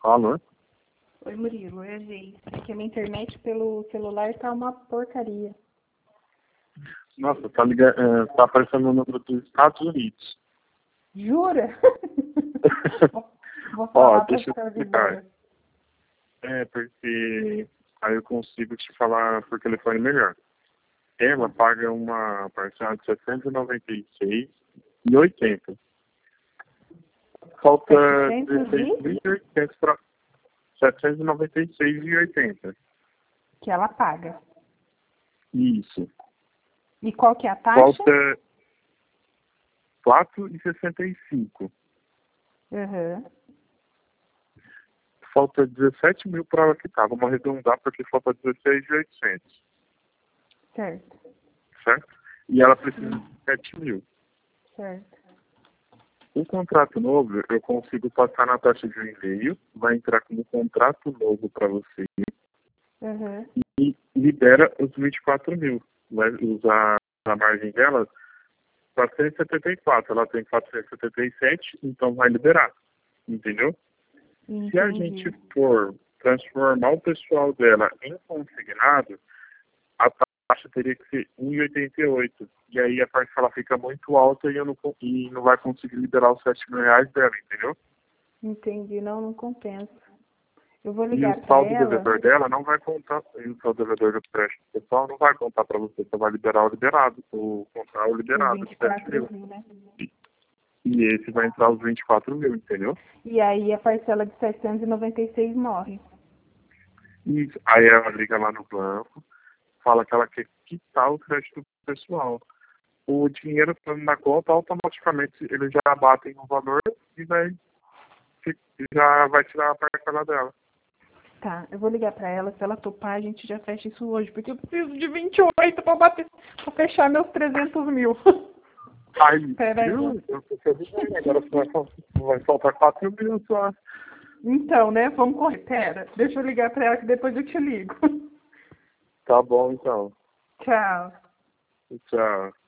Alô? Oi, Murilo, é a Geis. É que a minha internet pelo celular tá uma porcaria. Nossa, tá aparecendo o número dos Estados Unidos. Jura? Vou Ó, falar pra deixa eu supervisora. explicar. É, porque aí eu consigo te falar por telefone melhor. Ela paga uma parcela de 796,80. Falta 16.800 para 796,80. Que ela paga. Isso. E qual que é a taxa? Falta 4,65. Uhum. Falta 17 mil para ela quitar. Vamos arredondar porque falta 16.800. Certo. Certo? E ela precisa de 7 mil. Certo. O contrato novo, eu consigo passar na taxa de e-mail, vai entrar como contrato novo para você Uhum. e libera os 24 mil. Vai usar a margem dela 474. Ela tem 477, então vai liberar. Entendeu? Se a gente Entendi. for transformar o pessoal dela em consignado, a taxa teria que ser 1,88. E aí a parcela fica muito alta e, e não vai conseguir liberar os 7 mil reais dela, entendeu? Entendi. Não compensa. Eu vou E o ligar pra saldo ela. devedor dela não vai contar, e o saldo devedor do empréstimo pessoal não vai contar para você, você vai liberar o liberado, o comprar o Os liberado de 7 24 mil. mil, né? E esse vai entrar os 24 mil, entendeu? E aí a parcela de 796 morre. E aí ela liga lá no banco, fala que ela quer quitar o crédito pessoal. O dinheiro estando na conta, automaticamente eles já batem no valor e já vai tirar a parcela dela. Tá, eu vou ligar pra ela, se ela topar, a gente já fecha isso hoje, porque eu preciso de 28 pra fechar meus 300 mil. Aí, Pera aí. viu? Eu tô te avisando, agora vai faltar 4 mil só. Então, né, vamos correr. Pera, deixa eu ligar pra ela que depois eu te ligo. Tá bom, então. Tchau. Tchau.